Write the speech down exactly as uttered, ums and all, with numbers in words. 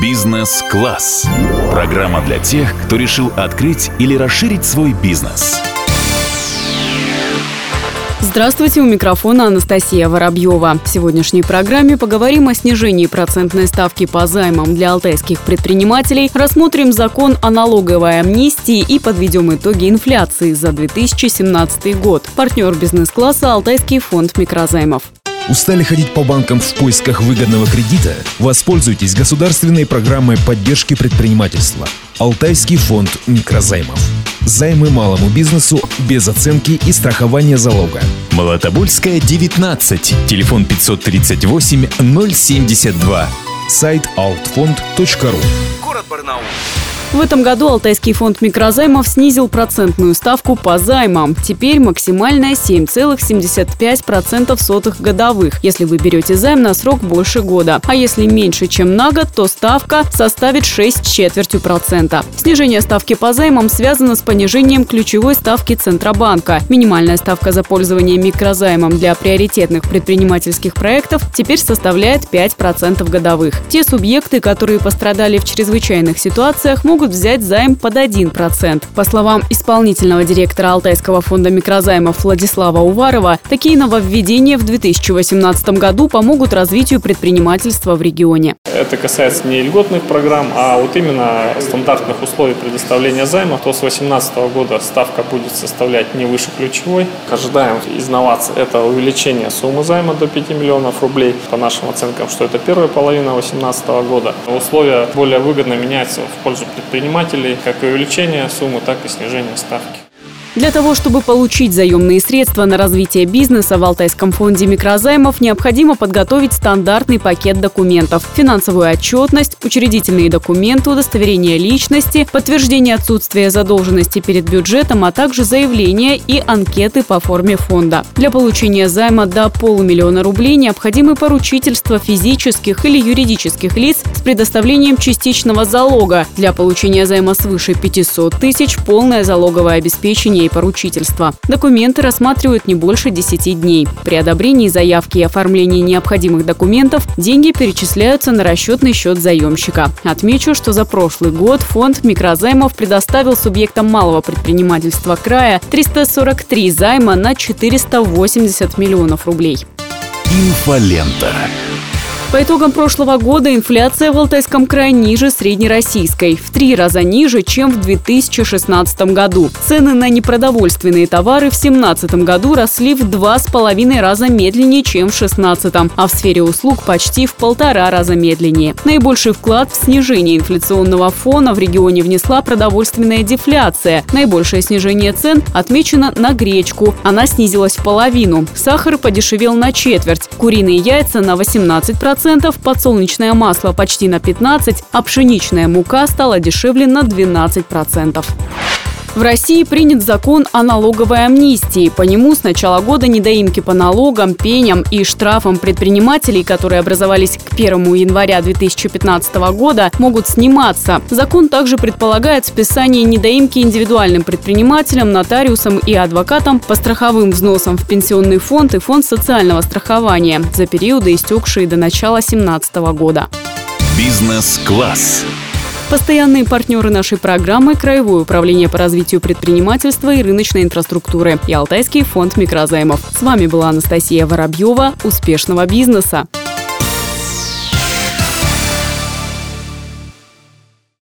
Бизнес-класс. Программа для тех, кто решил открыть или расширить свой бизнес. Здравствуйте, у микрофона Анастасия Воробьева. В сегодняшней программе поговорим о снижении процентной ставки по займам для алтайских предпринимателей, рассмотрим закон о налоговой амнистии и подведем итоги инфляции за две тысячи семнадцатый год. Партнер бизнес-класса – Алтайский фонд микрозаймов. Устали ходить по банкам в поисках выгодного кредита? Воспользуйтесь государственной программой поддержки предпринимательства «Алтайский фонд микрозаймов». Займы малому бизнесу без оценки и страхования залога. Молотобольская, девятнадцать. Телефон пятьсот тридцать восемь ноль семьдесят два. Сайт алтфонд точка ру. Город Барнаул. В этом году Алтайский фонд микрозаймов снизил процентную ставку по займам. Теперь максимальная семь целых семьдесят пять сотых процента годовых, если вы берете займ на срок больше года. А если меньше, чем на год, то ставка составит шесть с четвертью процента. Снижение ставки по займам связано с понижением ключевой ставки Центробанка. Минимальная ставка за пользование микрозаймом для приоритетных предпринимательских проектов теперь составляет пять процентов годовых. Те субъекты, которые пострадали в чрезвычайных ситуациях, могут взять займ под один процент. По словам исполнительного директора Алтайского фонда микрозаймов Владислава Уварова, такие нововведения в две тысячи восемнадцатом году помогут развитию предпринимательства в регионе. Это касается не льготных программ, а вот именно стандартных условий предоставления займа. То с две тысячи восемнадцатого года ставка будет составлять не выше ключевой. Ожидаем из новаций это увеличение суммы займа до пяти миллионов рублей. По нашим оценкам, что это первая половина две тысячи восемнадцатого года. Условия более выгодно меняются в пользу предпринимателей, как и увеличение суммы, так и снижение ставки. Для того, чтобы получить заемные средства на развитие бизнеса в Алтайском фонде микрозаймов, необходимо подготовить стандартный пакет документов: финансовую отчетность, учредительные документы, удостоверение личности, подтверждение отсутствия задолженности перед бюджетом, а также заявления и анкеты по форме фонда. Для получения займа до полумиллиона рублей необходимы поручительства физических или юридических лиц с предоставлением частичного залога. Для получения займа свыше пятисот тысяч – полное залоговое обеспечение и поручительство. Документы рассматривают не больше десяти дней. При одобрении заявки и оформлении необходимых документов деньги перечисляются на расчетный счет заемщика. Отмечу, что за прошлый год фонд микрозаймов предоставил субъектам малого предпринимательства края триста сорок три займа на четыреста восемьдесят миллионов рублей. Инфолента. По итогам прошлого года инфляция в Алтайском крае ниже среднероссийской, в три раза ниже, чем в две тысячи шестнадцатом году. Цены на непродовольственные товары в две тысячи семнадцатом году росли в два с половиной раза медленнее, чем в две тысячи шестнадцатом, а в сфере услуг почти в полтора раза медленнее. Наибольший вклад в снижение инфляционного фона в регионе внесла продовольственная дефляция. Наибольшее снижение цен отмечено на гречку. Она снизилась в половину. Сахар подешевел на четверть, куриные яйца на восемнадцать процентов, подсолнечное масло почти на пятнадцать процентов, а пшеничная мука стала дешевле на двенадцать процентов. В России принят закон о налоговой амнистии. По нему с начала года недоимки по налогам, пеням и штрафам предпринимателей, которые образовались к первому января две тысячи пятнадцатого года, могут сниматься. Закон также предполагает списание недоимки индивидуальным предпринимателям, нотариусам и адвокатам по страховым взносам в пенсионный фонд и фонд социального страхования за периоды, истекшие до начала две тысячи семнадцатого года. Бизнес-класс. Постоянные партнеры нашей программы – Краевое управление по развитию предпринимательства и рыночной инфраструктуры и Алтайский фонд микрозаймов. С вами была Анастасия Воробьева. Успешного бизнеса!